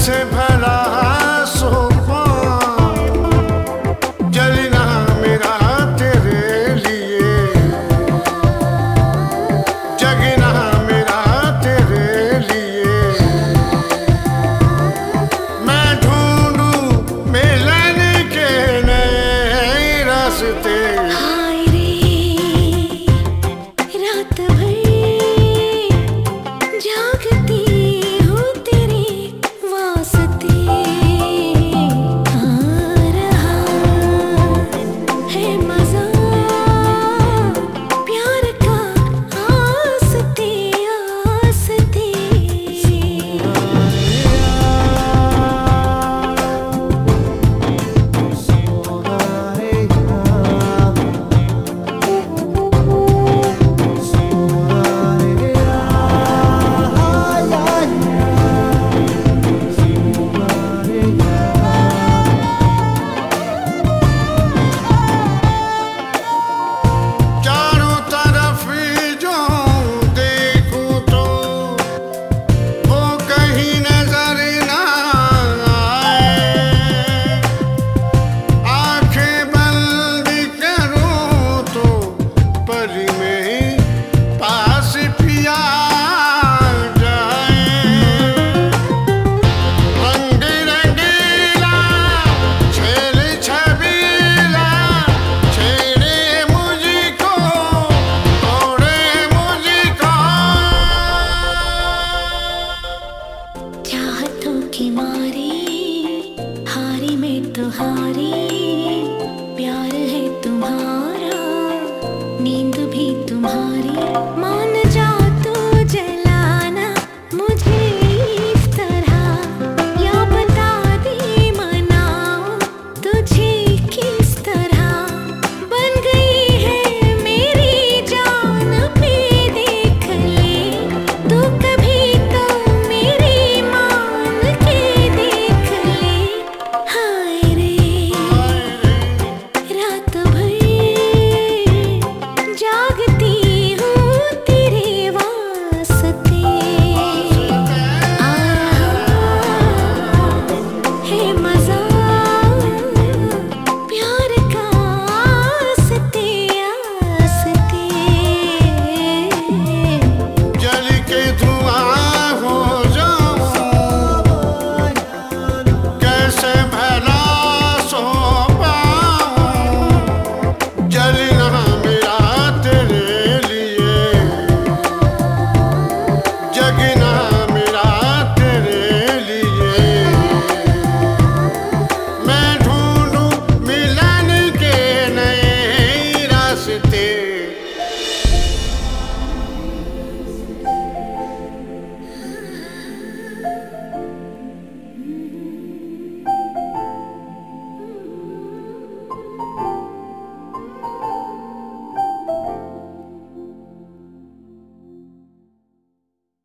कैसे भला सो पाऊं, जलना मेरा तेरे लिए, जगना मेरा तेरे लिए। मैं ढूंढूं मिलन के नए रास्ते। हाय रे रात भर जागती हूँ तेरे वास्ते। आ रहा है मजा प्यार का आस्ते आस्ते। चारों तरफ जो देखूं तो वो कहीं नजर ना आए। आंखें बंद करूं तो परी में ही पास पिया जाए। रंग रंगीला छेल छबीला छेड़े मुझको तोड़े मुझको। चाहतों की मारी हारी में तो हारी